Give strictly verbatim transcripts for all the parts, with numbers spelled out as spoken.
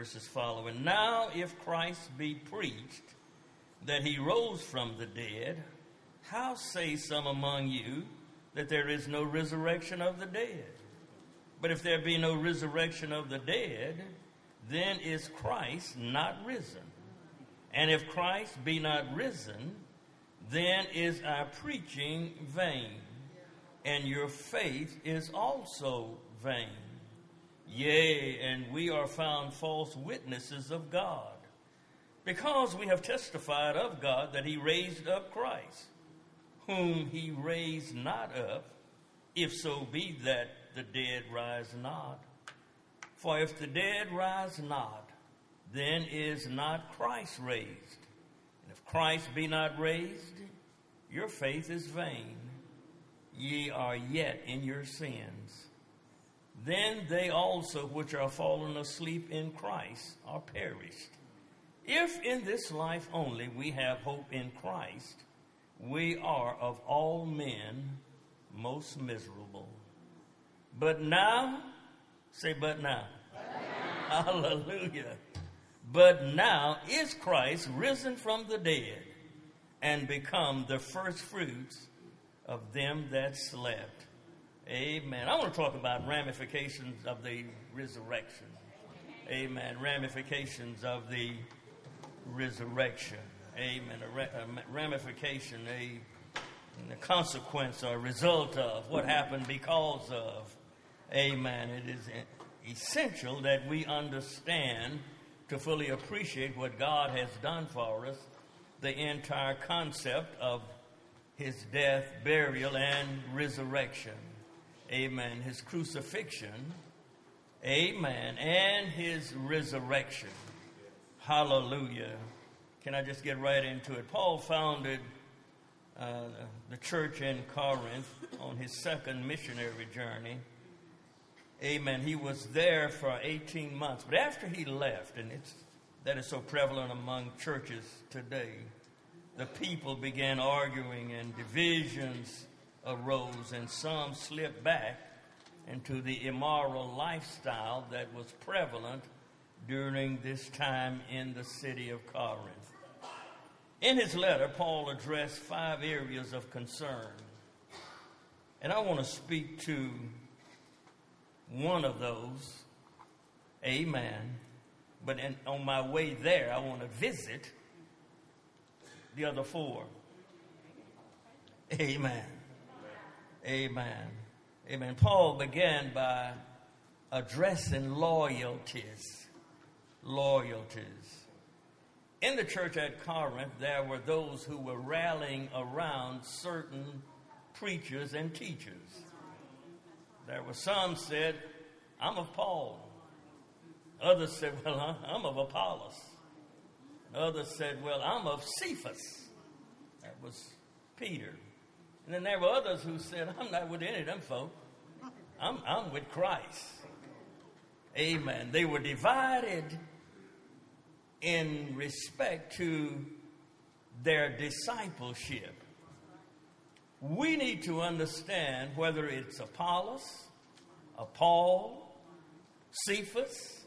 verses following. Now, if Christ be preached that he rose from the dead, how say some among you that there is no resurrection of the dead? But if there be no resurrection of the dead, then is Christ not risen? And if Christ be not risen, then is our preaching vain, and your faith is also vain. Yea, and we are found false witnesses of God, because we have testified of God that he raised up Christ, whom he raised not up, if so be that the dead rise not. For if the dead rise not, then is not Christ raised. And if Christ be not raised, your faith is vain. Ye are yet in your sins. Then they also which are fallen asleep in Christ are perished. If in this life only we have hope in Christ, we are of all men most miserable. But now, say but now. But now. Hallelujah. But now is Christ risen from the dead and become the first fruits of them that slept. Amen. I want to talk about ramifications of the resurrection. Amen. Ramifications of the resurrection. Amen. A, ra- a ramification, a, a consequence or result of what happened because of. Amen. It is essential that we understand to fully appreciate what God has done for us, the entire concept of his death, burial, and resurrection. Amen. His crucifixion. Amen. And his resurrection. Hallelujah. Can I just get right into it? Paul founded uh, the church in Corinth on his second missionary journey. Amen. He was there for eighteen months. But after he left, and it's that is so prevalent among churches today, the people began arguing and divisions arose, and some slipped back into the immoral lifestyle that was prevalent during this time in the city of Corinth. In his letter, Paul addressed five areas of concern. And I want to speak to one of those. Amen. But in, on my way there, I want to visit the other four. Amen. Amen. Amen. Paul began by addressing loyalties. Loyalties. In the church at Corinth, there were those who were rallying around certain preachers and teachers. There were some said, I'm of Paul. Others said, well, I'm of Apollos. Others said, well, I'm of Cephas. That was Peter. And then there were others who said, I'm not with any of them folk. I'm, I'm with Christ. Amen. They were divided in respect to their discipleship. We need to understand whether it's Apollos, a Paul, Cephas,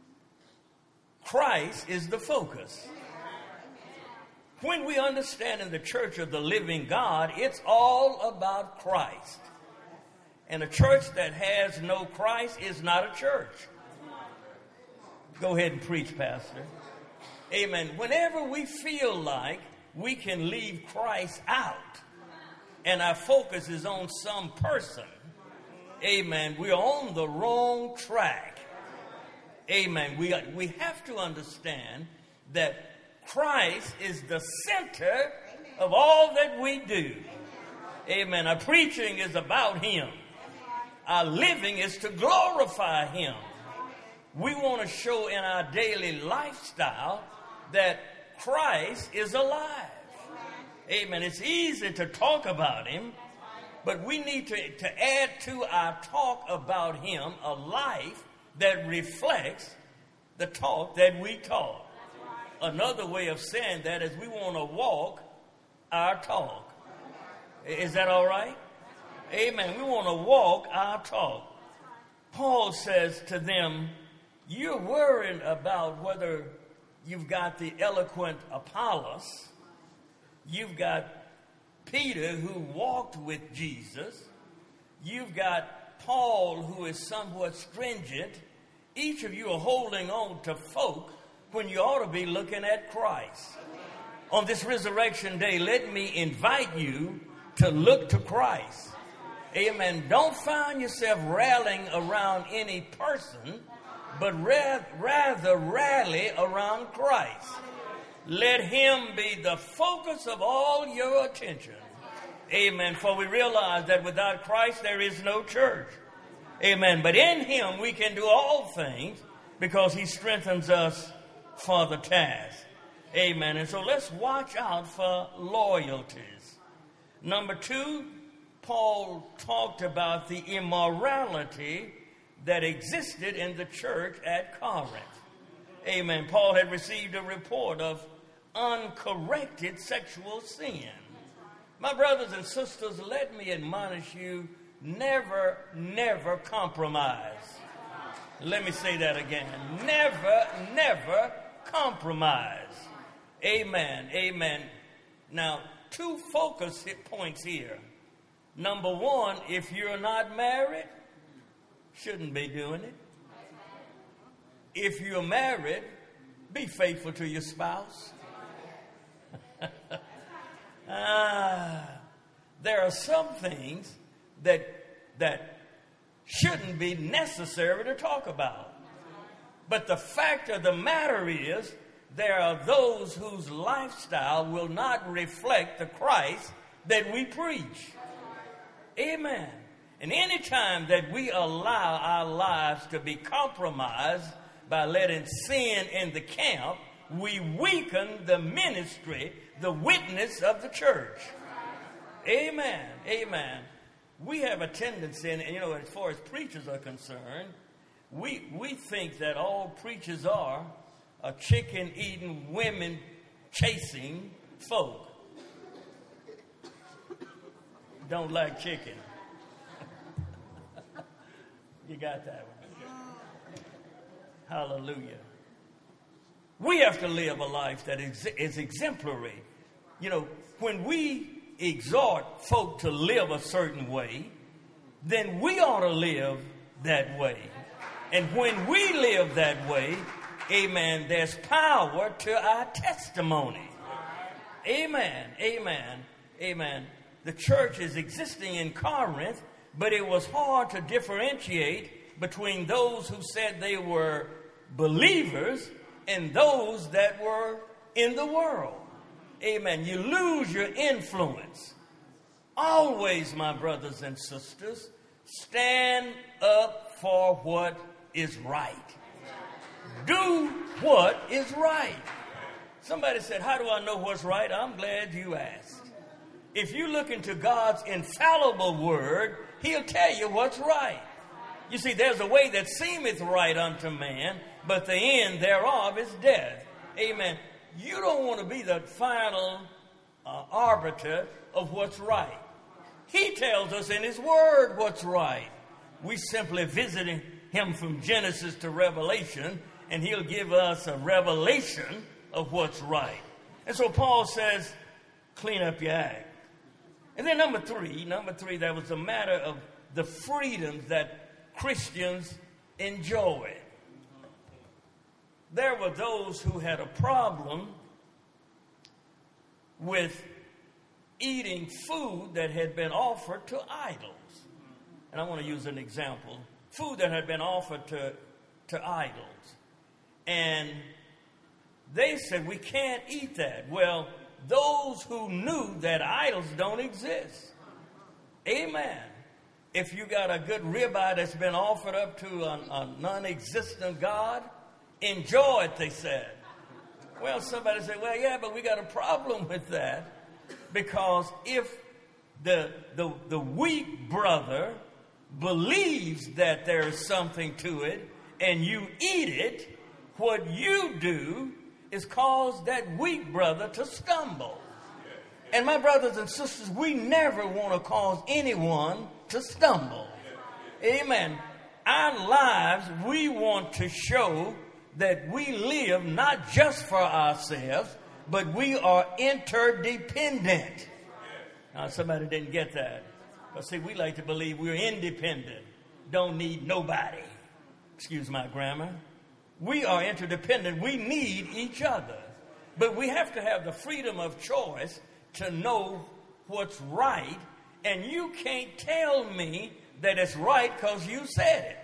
Christ is the focus. When we understand in the church of the living God, it's all about Christ. And a church that has no Christ is not a church. Go ahead and preach, Pastor. Amen. Whenever we feel like we can leave Christ out and our focus is on some person, amen, we're on the wrong track. Amen. We, we have to understand that Christ is the center of all that we do. Amen. Our preaching is about him. Our living is to glorify him. We want to show in our daily lifestyle that Christ is alive. Amen. It's easy to talk about him, but we need to, to add to our talk about him a life that reflects the talk that we talk. Another way of saying that is we want to walk our talk. Is that all right? Amen. We want to walk our talk. Paul says to them, You're worried about whether you've got the eloquent Apollos, you've got Peter who walked with Jesus, you've got Paul who is somewhat stringent. Each of you are holding on to folk when you ought to be looking at Christ. On this resurrection day, let me invite you to look to Christ. Amen. Don't find yourself rallying around any person, but ra- rather rally around Christ. Let him be the focus of all your attention. Amen. For we realize that without Christ there is no church. Amen. But in him we can do all things because he strengthens us for the task. Amen. And so let's watch out for loyalties. Number two, Paul talked about the immorality that existed in the church at Corinth. Amen. Paul had received a report of uncorrected sexual sin. My brothers and sisters, let me admonish you, never, never compromise. Let me say that again. Never, never compromise. Amen. Amen. Now, two focus hit points here. Number one, if you're not married, shouldn't be doing it. If you're married, be faithful to your spouse. ah, there are some things that that shouldn't be necessary to talk about. But the fact of the matter is, there are those whose lifestyle will not reflect the Christ that we preach. Amen. And any time that we allow our lives to be compromised by letting sin in the camp, we weaken the ministry, the witness of the church. Amen. Amen. We have a tendency, and you know, as far as preachers are concerned, we we think that all preachers are a chicken-eating, women-chasing folk. Don't like chicken. You got that one. Hallelujah. We have to live a life that is, is exemplary. You know, when we exhort folk to live a certain way, then we ought to live that way. And when we live that way, amen, there's power to our testimony. Amen, amen, amen. The church is existing in Corinth, but it was hard to differentiate between those who said they were believers and those that were in the world. Amen. You lose your influence. Always, my brothers and sisters, stand up for what is right. Do what is right. Somebody said, how do I know what's right? I'm glad you asked. If you look into God's infallible word, he'll tell you what's right. You see, there's a way that seemeth right unto man, but the end thereof is death. Amen. You don't want to be the final uh, arbiter of what's right. He tells us in his word what's right. We simply visit him from Genesis to Revelation, and he'll give us a revelation of what's right. And so Paul says, clean up your act. And then number three, number three, that was a matter of the freedoms that Christians enjoyed. There were those who had a problem with eating food that had been offered to idols. And I want to use an example. Food that had been offered to, to idols. And they said, we can't eat that. Well, those who knew that idols don't exist. Amen. If you got a good ribeye that's been offered up to a, a non-existent God, enjoy it, they said. Well, somebody said, well, yeah, but we got a problem with that. Because if the, the, the weak brother believes that there is something to it and you eat it, what you do is cause that weak brother to stumble. And my brothers and sisters, we never want to cause anyone to stumble. Amen. our lives, we want to show that we live not just for ourselves, but we are interdependent. Now, somebody didn't get that. But see, we like to believe we're independent. Don't need nobody. Excuse my grammar. We are interdependent. We need each other. But we have to have the freedom of choice to know what's right. And you can't tell me that it's right because you said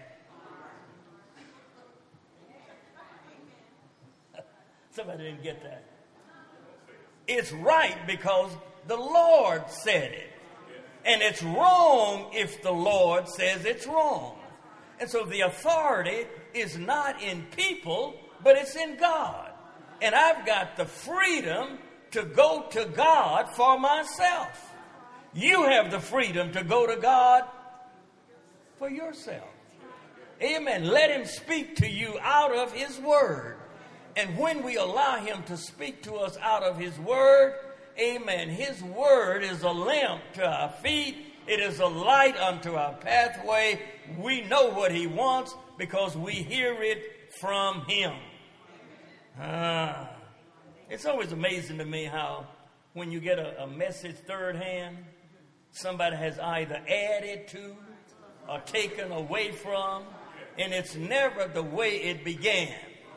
it. Somebody didn't get that. It's right because the Lord said it. And it's wrong if the Lord says it's wrong. And so the authority is not in people, but it's in God. And I've got the freedom to go to God for myself. You have the freedom to go to God for yourself. Amen. Let him speak to you out of his word. And when we allow him to speak to us out of his word, amen, his word is a lamp to our feet. It is a light unto our pathway. We know what he wants because we hear it from him. Ah, it's always amazing to me how when you get a, a message third hand, somebody has either added to or taken away from, and it's never the way it began.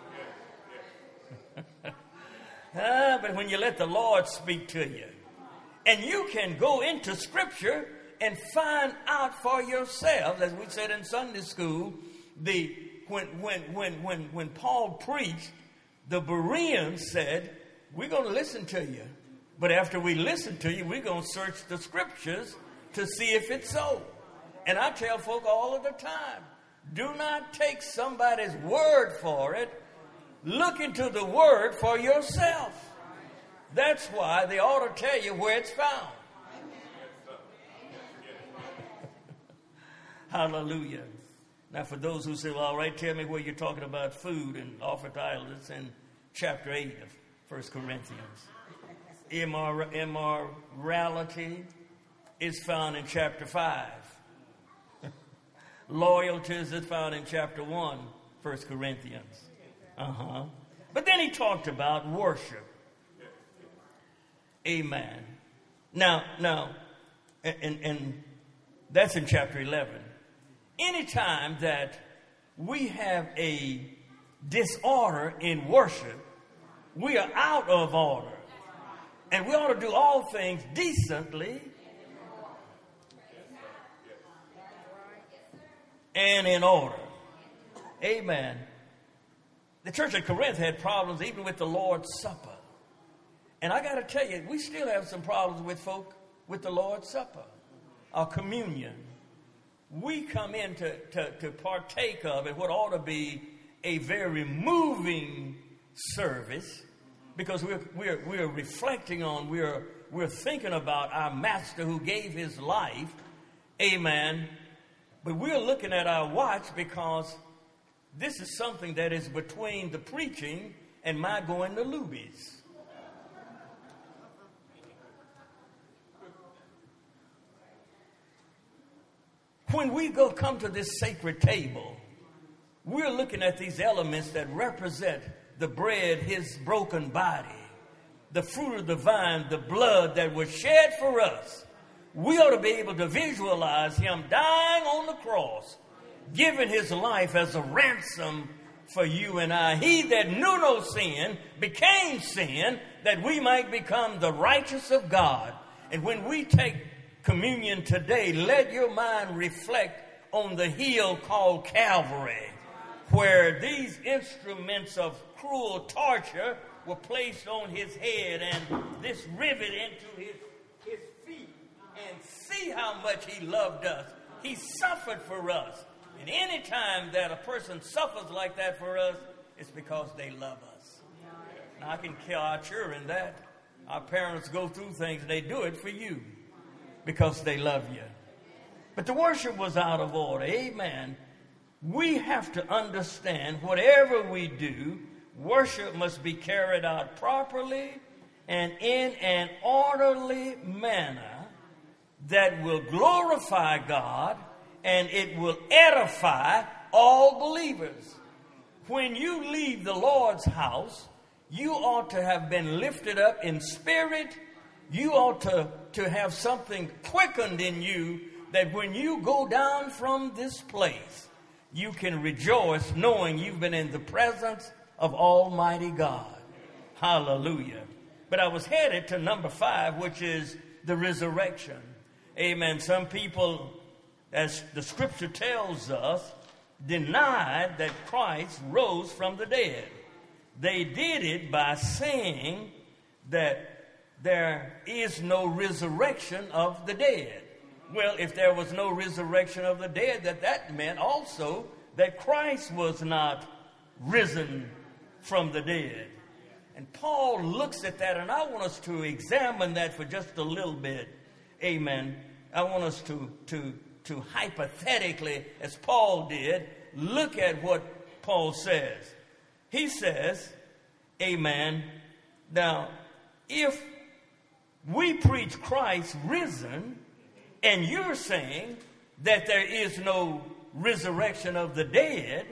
ah, but when you let the Lord speak to you, and you can go into Scripture and find out for yourselves, as we said in Sunday school, the when when when when when Paul preached, the Bereans said, "We're going to listen to you, but after we listen to you, we're going to search the Scriptures to see if it's so." And I tell folk all of the time, do not take somebody's word for it. Look into the word for yourself. That's why they ought to tell you where it's found. Hallelujah. Now, for those who say, well, all right, tell me where you're talking about food and offer to idols. It's in chapter eight of First Corinthians. Immor- immorality is found in chapter five. Loyalties is found in chapter one, First Corinthians. Uh-huh. But then he talked about worship. Amen. Now, now, and, and that's in chapter eleven. Anytime that we have a disorder in worship, we are out of order. And we ought to do all things decently and in order. Amen. The church at Corinth had problems even with the Lord's Supper. And I got to tell you, we still have some problems with folk with the Lord's Supper, our communion. We come in to, to, to partake of it, what ought to be a very moving service, because we're, we're, we're reflecting on, we're, we're thinking about our master who gave his life. Amen. But we're looking at our watch because this is something that is between the preaching and my going to Luby's. When we go come to this sacred table, we're looking at these elements that represent the bread, his broken body, the fruit of the vine, the blood that was shed for us. We ought to be able to visualize him dying on the cross, giving his life as a ransom for you and I. He that knew no sin became sin that we might become the righteous of God. And when we take communion today, let your mind reflect on the hill called Calvary, where these instruments of cruel torture were placed on his head and this rivet into his, his feet. And see how much he loved us. He suffered for us. And any time that a person suffers like that for us, it's because they love us. Now, I can tell our children that. Our parents go through things, and they do it for you because they love you. But the worship was out of order. Amen. We have to understand whatever we do, worship must be carried out properly and in an orderly manner that will glorify God and it will edify all believers. When you leave the Lord's house, you ought to have been lifted up in spirit. You ought to, to have something quickened in you that when you go down from this place, you can rejoice knowing you've been in the presence of Almighty God. Hallelujah. But I was headed to number five, which is the resurrection. Amen. Some people, as the scripture tells us, denied that Christ rose from the dead. They did it by saying that there is no resurrection of the dead. Well, if there was no resurrection of the dead, that that meant also that Christ was not risen from the dead. And Paul looks at that, and I want us to examine that for just a little bit. Amen. I want us to, to, to hypothetically, as Paul did, look at what Paul says. He says, amen, now, if we preach Christ risen, and you're saying that there is no resurrection of the dead,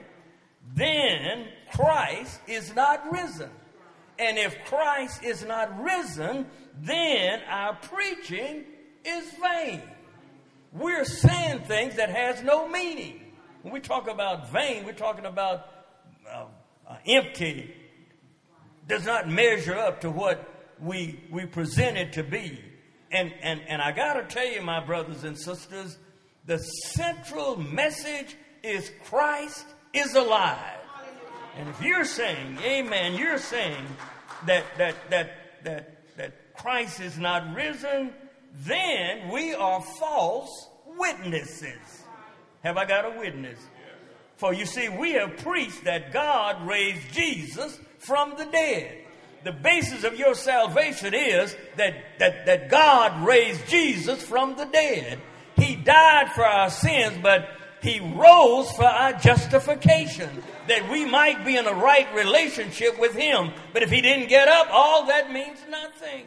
then Christ is not risen. And if Christ is not risen, then our preaching is vain. We're saying things that has no meaning. When we talk about vain, we're talking about uh, uh, empty, does not measure up to what we we present it to be. And, and, and I got to tell you, my brothers and sisters, the central message is Christ is alive. And if you're saying, amen, you're saying that that that that that Christ is not risen, then we are false witnesses. Have I got a witness? For you see, we have preached that God raised Jesus from the dead. The basis of your salvation is that, that, that God raised Jesus from the dead. He died for our sins, but he rose for our justification, that we might be in a right relationship with him. But if he didn't get up, all that means nothing.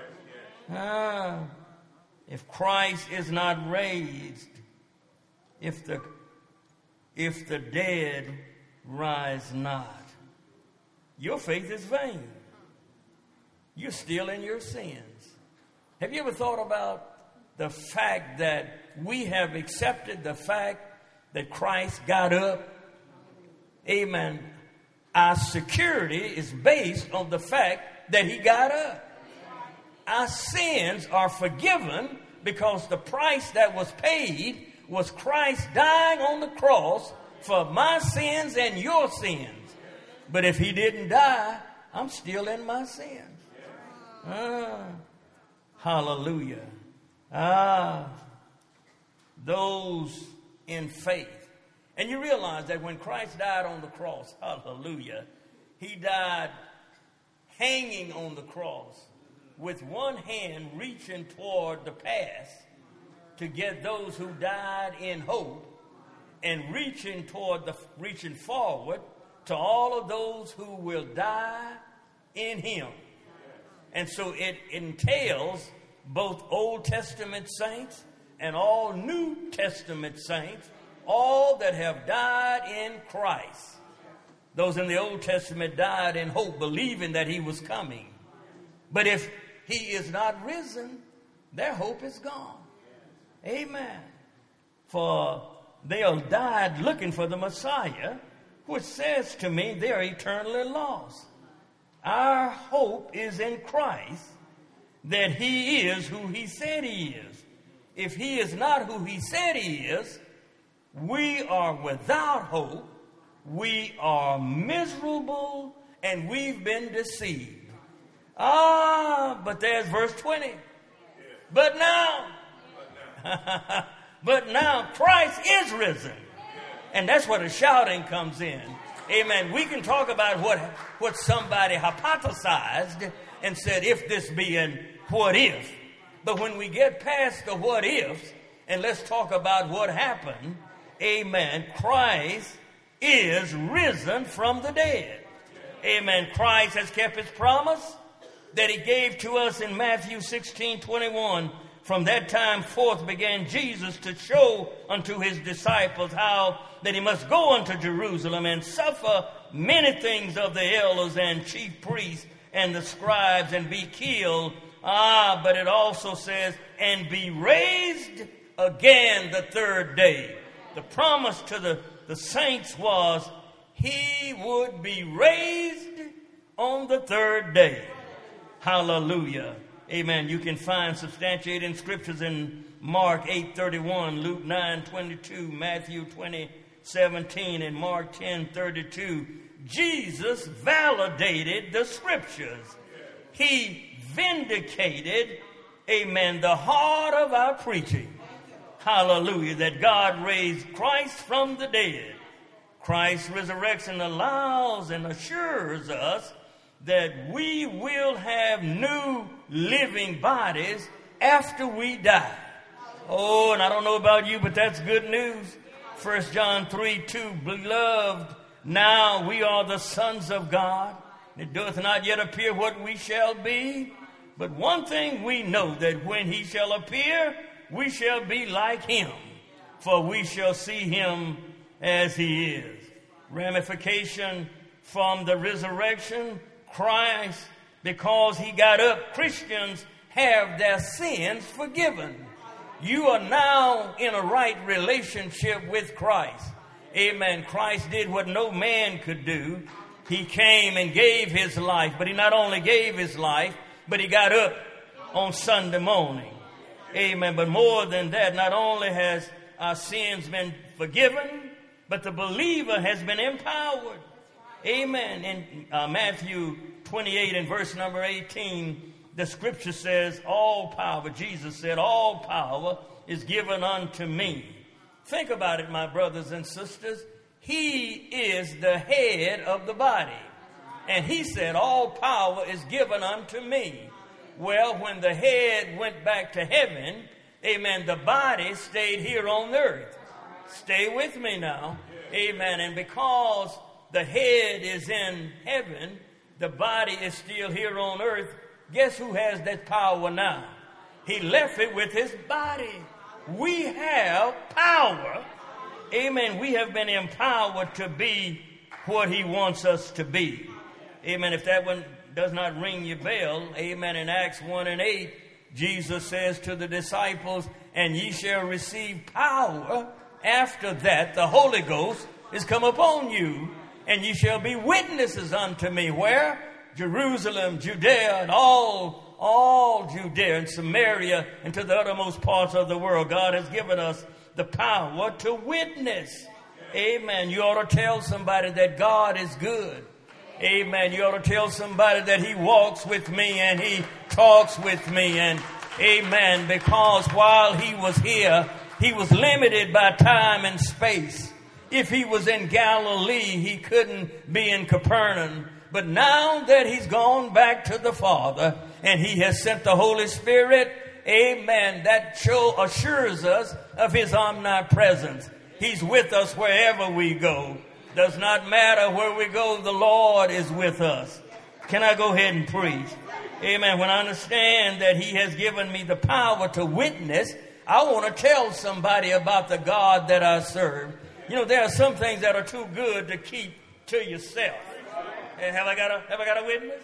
Ah, if Christ is not raised, if the, if the dead rise not, your faith is vain. You're still in your sins. Have you ever thought about the fact that we have accepted the fact that Christ got up? Amen. Our security is based on the fact that he got up. Our sins are forgiven because the price that was paid was Christ dying on the cross for my sins and your sins. But if he didn't die, I'm still in my sins. Ah, hallelujah. Ah, those in faith. And you realize that when Christ died on the cross, hallelujah, he died hanging on the cross with one hand reaching toward the past to get those who died in hope, and reaching toward the reaching forward to all of those who will die in him. And so it entails both Old Testament saints and all New Testament saints, all that have died in Christ. Those in the Old Testament died in hope, believing that he was coming. But if he is not risen, their hope is gone. Amen. For they have died looking for the Messiah, which says to me they are eternally lost. Our hope is in Christ, that he is who he said he is. If he is not who he said he is, we are without hope, we are miserable, and we've been deceived. Ah, but there's verse twenty. But now, but now Christ is risen. And that's where the shouting comes in. Amen. We can talk about what, what somebody hypothesized and said, if this be and what if. But when we get past the what ifs, and let's talk about what happened, amen, Christ is risen from the dead. Amen. Christ has kept his promise that he gave to us in Matthew sixteen twenty-one. From that time forth began Jesus to show unto his disciples how that he must go unto Jerusalem and suffer many things of the elders and chief priests and the scribes and be killed. Ah, but it also says, and be raised again the third day. The promise to the, the saints was he would be raised on the third day. Hallelujah. Amen. You can find substantiating scriptures in Mark eight thirty-one, Luke nine twenty-two, Matthew twenty seventeen, and Mark ten thirty-two. Jesus validated the scriptures. He vindicated, amen, the heart of our preaching. Hallelujah. That God raised Christ from the dead. Christ's resurrection allows and assures us that we will have new living bodies after we die. Oh, and I don't know about you, but that's good news. First John three two, beloved, now we are the sons of God. It doth not yet appear what we shall be. But one thing we know, that when he shall appear, we shall be like him. For we shall see him as he is. Ramification from the resurrection, Christ, because he got up, Christians have their sins forgiven. You are now in a right relationship with Christ. Amen. Christ did what no man could do. He came and gave his life, but he not only gave his life, but he got up on Sunday morning. Amen. But more than that, not only has our sins been forgiven, but the believer has been empowered. Amen. In uh, Matthew twenty-eight and verse number eighteen, the scripture says, all power, Jesus said, all power is given unto me. Think about it, my brothers and sisters. He is the head of the body. And he said, all power is given unto me. Well, when the head went back to heaven, amen, the body stayed here on earth. Stay with me now. Amen. And because the head is in heaven, the body is still here on earth. Guess who has that power now? He left it with his body. We have power. Amen. We have been empowered to be what he wants us to be. Amen. If that one does not ring your bell, amen, in Acts one and eight, Jesus says to the disciples, and ye shall receive power. After that, the Holy Ghost is come upon you, and ye shall be witnesses unto me. Where? Jerusalem, Judea, and all, all Judea and Samaria, and to the uttermost parts of the world. God has given us the power to witness. Amen. You ought to tell somebody that God is good. Amen. You ought to tell somebody that he walks with me and he talks with me. And amen. Because while he was here, he was limited by time and space. If he was in Galilee, he couldn't be in Capernaum. But now that he's gone back to the Father and he has sent the Holy Spirit, amen, that show assures us of his omnipresence. He's with us wherever we go. Does not matter where we go, the Lord is with us. Can I go ahead and preach? Amen. When I understand that he has given me the power to witness, I want to tell somebody about the God that I serve. You know, there are some things that are too good to keep to yourself. And have I got a, have I got a witness?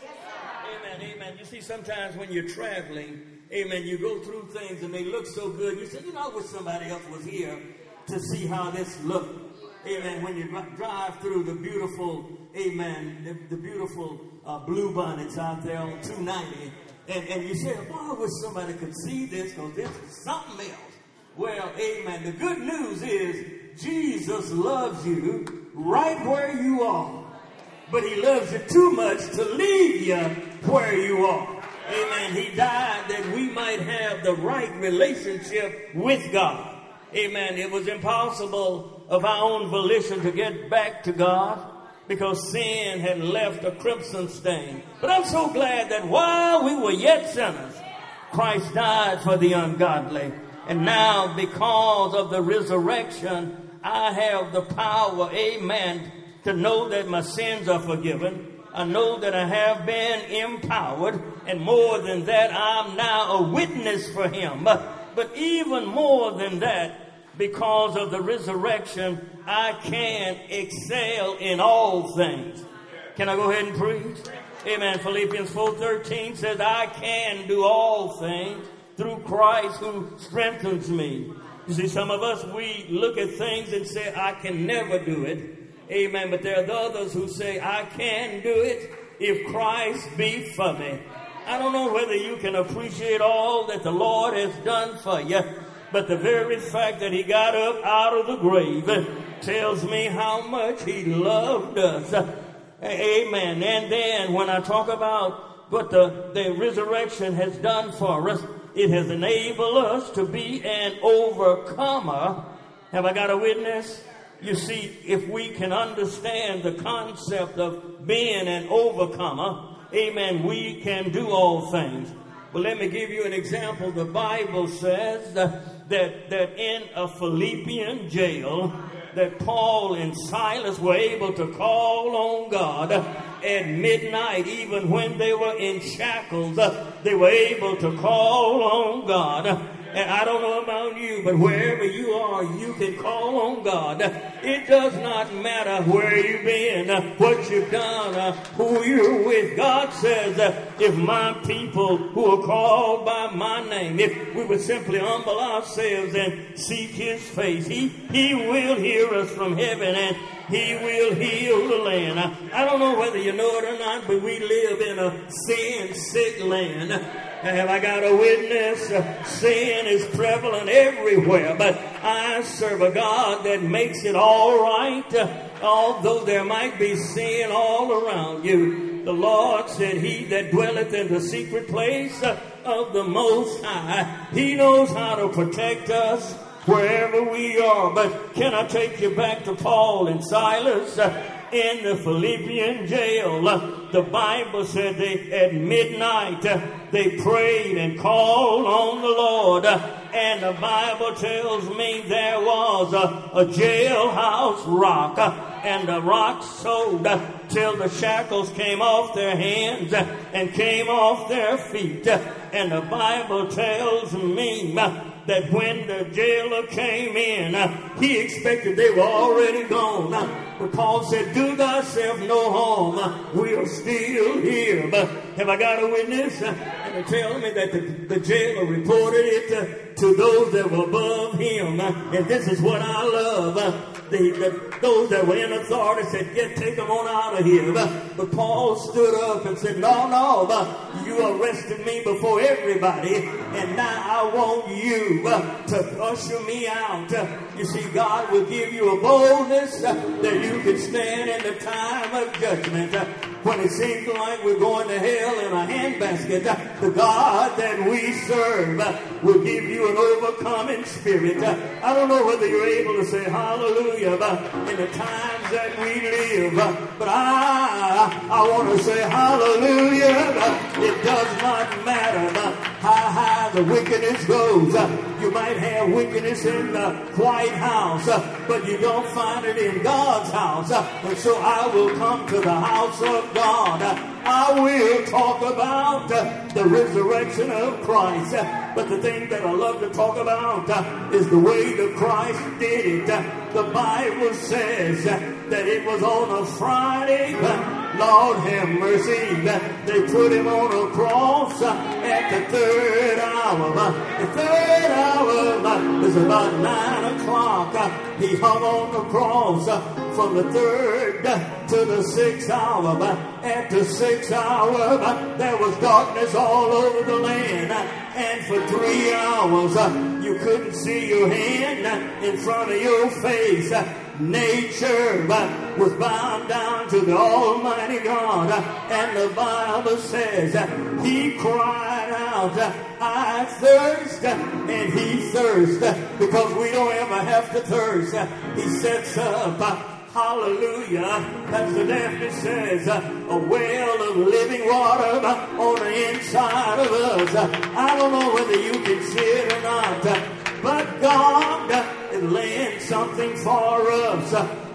Amen, amen. You see, sometimes when you're traveling, amen, you go through things and they look so good. You say, you know, I wish somebody else was here to see how this looked. Amen. When you drive through the beautiful, amen, the, the beautiful uh, blue bonnets out there on two ninety, and, and you say, oh, I wish somebody could see this because this is something else. Well, amen. The good news is Jesus loves you right where you are, but he loves you too much to leave you where you are. Amen. He died that we might have the right relationship with God. Amen. It was impossible of our own volition to get back to God because sin had left a crimson stain. But I'm so glad that while we were yet sinners, Christ died for the ungodly. And now because of the resurrection, I have the power, amen, to know that my sins are forgiven. I know that I have been empowered, and more than that, I'm now a witness for him. But, but even more than that, because of the resurrection, I can excel in all things. Can I go ahead and preach? Amen. Philippians four thirteen says, I can do all things through Christ who strengthens me. You see, some of us, we look at things and say, I can never do it. Amen. But there are the others who say, I can do it if Christ be for me. I don't know whether you can appreciate all that the Lord has done for you, but the very fact that he got up out of the grave tells me how much he loved us. Amen. And then when I talk about what the, the resurrection has done for us, it has enabled us to be an overcomer. Have I got a witness? You see, if we can understand the concept of being an overcomer, amen, we can do all things. But let me give you an example. The Bible says that, that, that in a Philippian jail, that Paul and Silas were able to call on God at midnight, even when they were in shackles. They were able to call on God. And I don't know about you, but wherever you are, you can call on God. It does not matter where you've been, what you've done, who you're with. God says, if my people who are called by my name, if we would simply humble ourselves and seek his face, he, he will hear us from heaven, and he will heal the land. I, I don't know whether you know it or not, but we live in a sin-sick land. Have I got a witness? Uh, sin is prevalent everywhere, but I serve a God that makes it all right. Uh, although there might be sin all around you, the Lord said, he that dwelleth in the secret place uh, of the Most High, he knows how to protect us wherever we are. But can I take you back to Paul and Silas? Uh, in the Philippian jail, uh, the Bible said they, at midnight, uh, they prayed and called on the Lord. Uh, and the Bible tells me there was a, a jailhouse rock. Uh, and the rock sold uh, till the shackles came off their hands uh, and came off their feet. Uh, and the Bible tells me uh, that when the jailer came in, uh, he expected they were already gone. Uh, but Paul said, do thyself no harm. Uh, we are still here. But have I got a witness? Uh, and they tell me that the, the jailer reported it uh, to those that were above him. Uh, and this is what I love. Uh, the, the, those that were in authority said, get, take them on out of here. Uh, but Paul stood up and said, no, no, uh, you arrested me before everybody, and now I want you uh, to usher me out. Uh, you see, God will give you a boldness uh, that you can stand in the time of judgment. Uh, when it seems like we're going to hell in a handbasket, uh, the God that we serve uh, will give you an overcoming spirit. Uh, I don't know whether you're able to say hallelujah uh, in the times that we live, uh, but I, I want to say hallelujah. Uh, it does not matter uh, how high the wickedness goes. Uh, you might have wickedness in the White House, uh, but you don't find it in God's house. Uh, and so I will come to the house of God. Uh, I will talk about uh, the resurrection of Christ. Uh, but the thing that I love to talk about uh, is the way that Christ did it. Uh, the Bible says uh, that it was on a Friday. Uh, Lord have mercy. Uh, they put him on a cross uh, at the third hour. Uh, the third hour uh, is about nine o'clock. Uh, he hung on the cross uh, from the third uh, to the sixth hour. Uh, at the sixth hour, uh, there was darkness all over the land. Uh, and for three hours, uh, you couldn't see your hand uh, in front of your face. Uh, Nature uh, was bound down to the Almighty God, uh, and the Bible says uh, he cried out, uh, I thirst, uh, and he thirst, uh, because we don't ever have to thirst. Uh, he sets up, uh, hallelujah, as the Daphne says, uh, a well of living water uh, on the inside of us. Uh, I don't know whether you can see it or not, uh, but God uh, is laying something for us. Uh,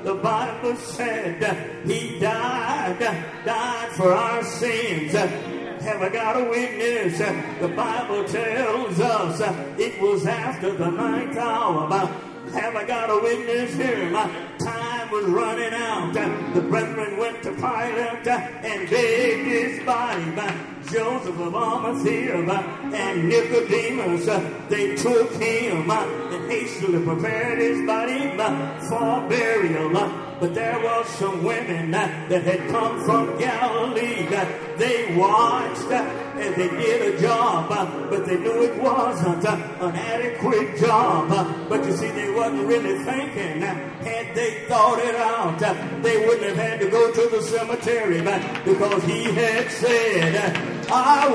The Bible said he died, died for our sins. Have I got a witness? The Bible tells us it was after the ninth hour. Have I got a witness here? My time was running out. The brethren went to Pilate and begged his body. Joseph of Arimathea and Nicodemus, they took him and hastily prepared his body for burial. But there was some women that had come from Galilee. They watched and they did a job, but they knew it wasn't an adequate job. But you see, they wasn't really thinking. Had they thought it out, they wouldn't have had to go to the cemetery, because he had said, I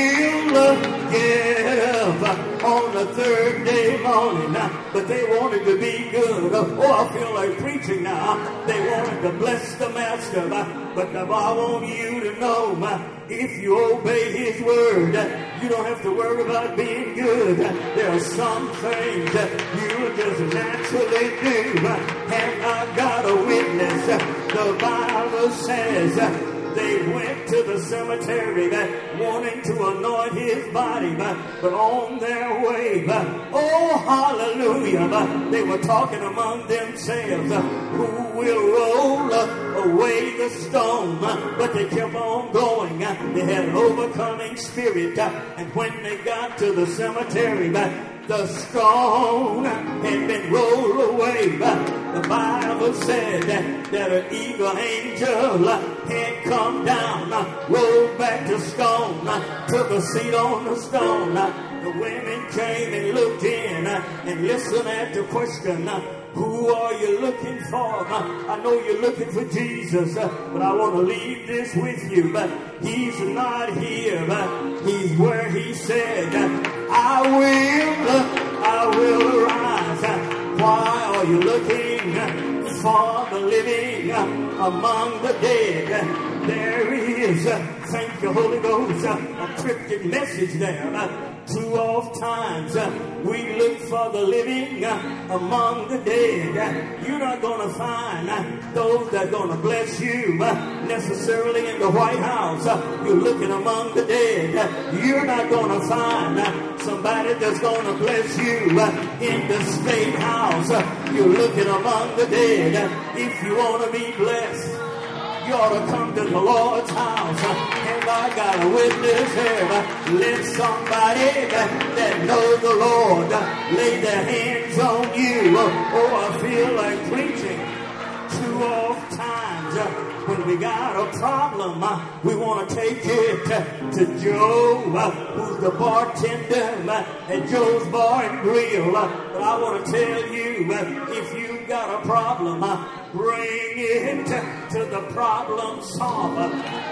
will get up on the third day morning. But they wanted to be good. Oh, I feel like preaching now. They wanted to bless the master. But I want you to know, if you obey his word, you don't have to worry about being good. There are some things that you just naturally do. And I got a witness. The Bible says they went to the cemetery wanting to anoint his body, but on their way, oh hallelujah, they were talking among themselves, who will roll away the stone? But they kept on going. They had an overcoming spirit, and when they got to the cemetery, the stone had been rolled away. The Bible said that, that an eagle angel had come down, rolled back the stone, took a seat on the stone. The women came and looked in and listened at the question, who are you looking for? I know you're looking for Jesus, but I want to leave this with you. But he's not here, but he's where he said, I will, I will arise. Why are you looking for the living among the dead? There is, thank you, Holy Ghost, a cryptic message there. Too oft times we look for the living among the dead. You're not going to find those that are going to bless you necessarily in the White House. You're looking among the dead. You're not going to find somebody that's going to bless you in the State House. You're looking among the dead. If you want to be blessed, you ought to come to the Lord's house. And I got a witness here. Let somebody that knows the Lord lay their hands on you. Oh, I feel like preaching. Too oft times when we got a problem, we want to take it to Joe, who's the bartender at Joe's Bar and Grill. But I want to tell you, if you've got a problem, bring it to the problem solver.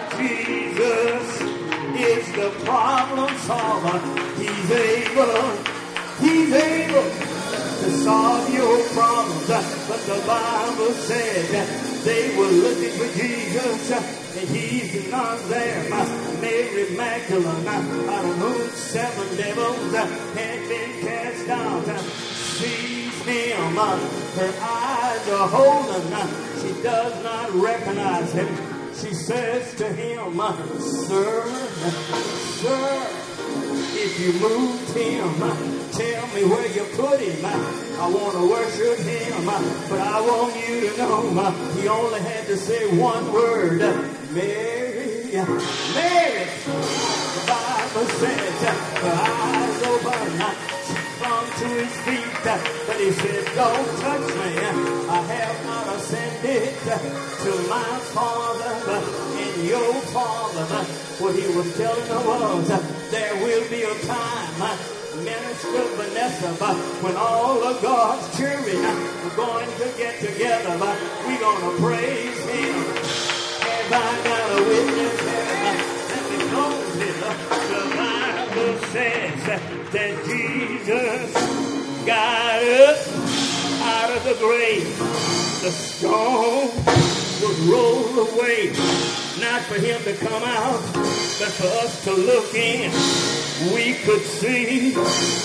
Jesus is the problem solver. He's able, he's able to solve your problems. But the Bible said they were looking for Jesus, and he's not there. Mary Magdalene, out of whom seven devils had been cast out, sees him. Her eyes are holding. She does not recognize him. She says to him, Sir, sir, if you moved him, tell me where you put him. I want to worship him, but I want you to know he only had to say one word, Mary, Mary. The Bible says her eyes open. She clung to his feet, but he said, don't touch me. I have not ascended to my Father and your Father. What he was telling her was, there will be a time, Minister Vanessa, when all of God's children are going to get together, we're going to praise him. Have I got a witness here? Let me close here. The Bible says that Jesus got up out of the grave. The stone was rolled away, not for him to come out, but for us to look in. We could see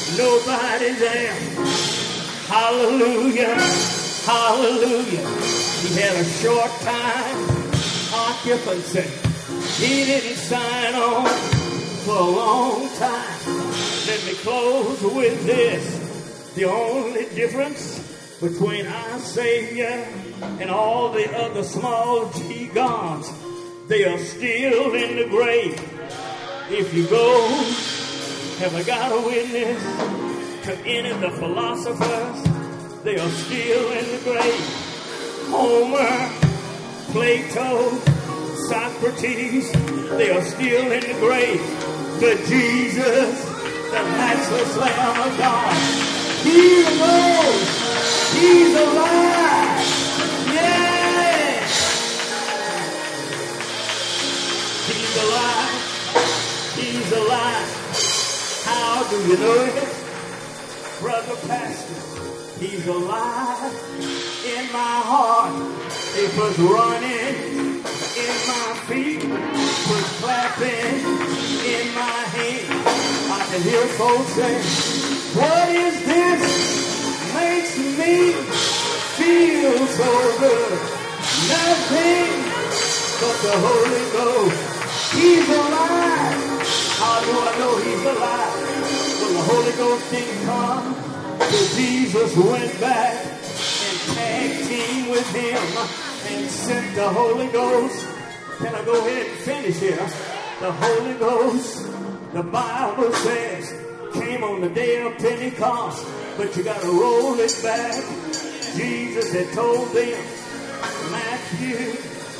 nobody there. Hallelujah, hallelujah. He had a short time occupancy. He didn't sign on for a long time. Let me close with this. The only difference between our Savior and all the other small G gods, they are still in the grave. If you go, have I got a witness to any of the philosophers? They are still in the grave. Homer, Plato, Socrates, they are still in the grave. But Jesus, the matchless Lamb of God, He rose. He's alive. Yeah. He's alive. He's alive. How do you know it? Brother Pastor, He's alive in my heart. It was running in my feet, was clapping in my hands. I can hear folks say, what is this? Makes me feel so good. Nothing but the Holy Ghost. He's alive. How do I know He's alive? Well, the Holy Ghost didn't come, so Jesus went back and tag team with Him and sent the Holy Ghost. Can I go ahead and finish here? The Holy Ghost, the Bible says, came on the day of Pentecost, but you got to roll it back. Jesus had told them, Matthew,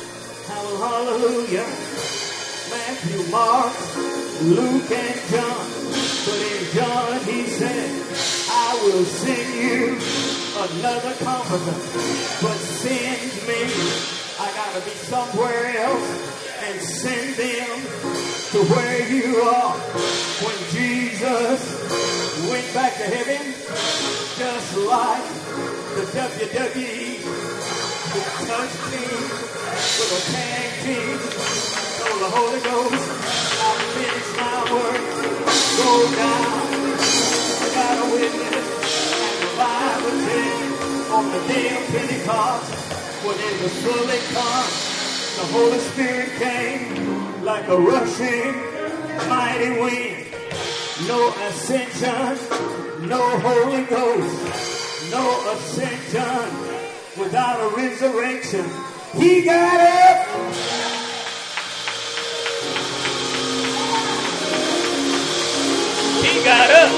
hallelujah, Matthew, Mark, Luke, and John. But in John he said, I will send you another comforter, but send me. I got to be somewhere else and send them to where you are. When Jesus went back to heaven, just like the W W E, the touch team, with a tag team, so the Holy Ghost, I finished my work, go down, I got a witness, and the Bible said, on the day of Pentecost, when it was fully come, the Holy Spirit came like a rushing mighty wind. No ascension, no Holy Ghost, no ascension without a resurrection. He got up. He got up.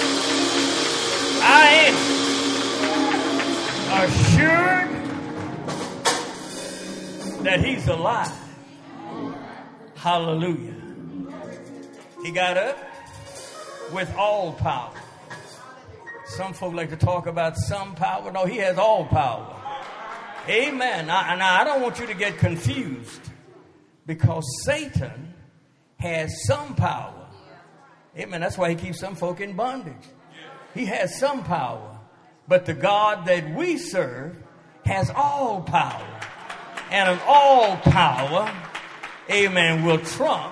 I am assured that He's alive. Hallelujah. He got up with all power. Some folk like to talk about some power. No, He has all power. Amen. Now, now I don't want you to get confused, because Satan has some power. Amen. That's why he keeps some folk in bondage. He has some power. But the God that we serve has all power. And an all power, amen, will trump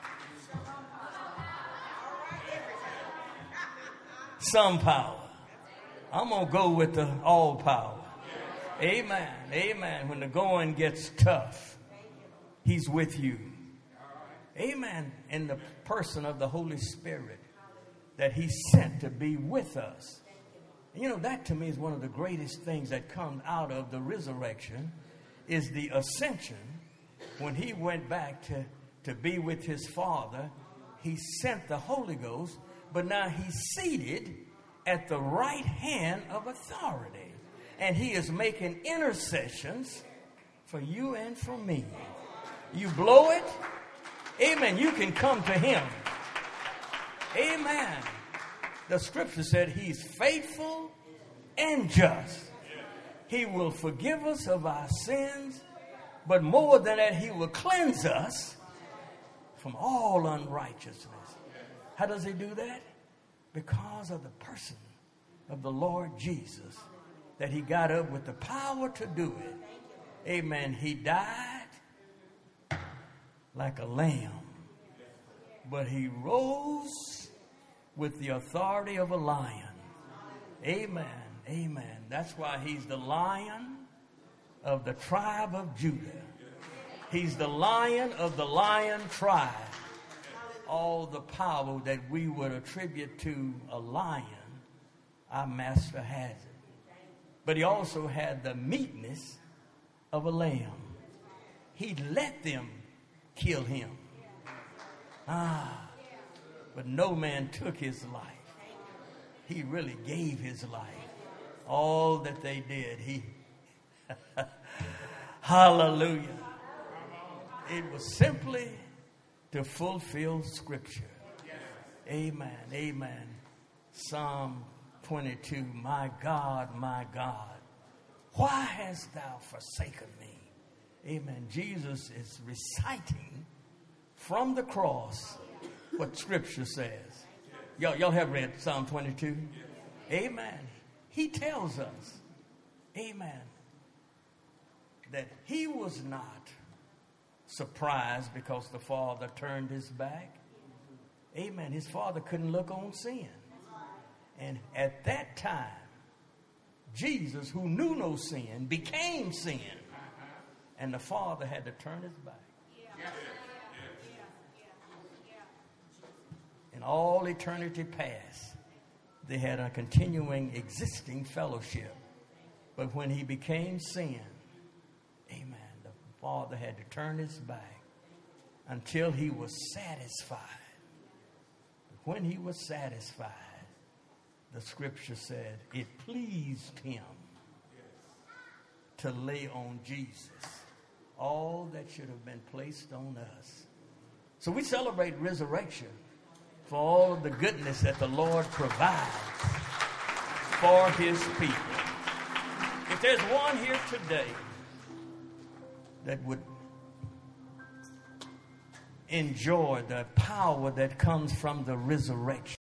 some power. I'm going to go with the all power. Amen. Amen. When the going gets tough, He's with you. Amen. In the person of the Holy Spirit that He sent to be with us. And you know, that to me is one of the greatest things that comes out of the resurrection, is the ascension. When He went back to, to be with His Father, He sent the Holy Ghost, but now He's seated at the right hand of authority. And He is making intercessions for you and for me. You blow it, amen, you can come to Him. Amen. The scripture said He's faithful and just. He will forgive us of our sins, but more than that, He will cleanse us from all unrighteousness. How does He do that? Because of the person of the Lord Jesus, that He got up with the power to do it. Amen. He died like a lamb, but He rose with the authority of a lion. Amen. Amen. That's why He's the Lion of the tribe of Judah. He's the Lion of the Lion tribe. All the power that we would attribute to a lion, our master has it. But he also had the meekness of a lamb. He let them kill him. Ah, but no man took his life. He really gave his life. All that they did, he, hallelujah. It was simply to fulfill Scripture. Amen, amen. Psalm twenty-two, my God, my God, why hast thou forsaken me? Amen. Jesus is reciting from the cross what Scripture says. Y'all, y'all have read Psalm twenty-two? Amen. He tells us, amen, that he was not surprised because the Father turned his back. Amen. His Father couldn't look on sin. And at that time, Jesus, who knew no sin, became sin. And the Father had to turn his back. In all eternity past, they had a continuing existing fellowship. But when he became sin, amen, the Father had to turn his back until he was satisfied. When he was satisfied, the Scripture said it pleased him to lay on Jesus all that should have been placed on us. So we celebrate resurrection for all of the goodness that the Lord provides for his people. If there's one here today that would enjoy the power that comes from the resurrection,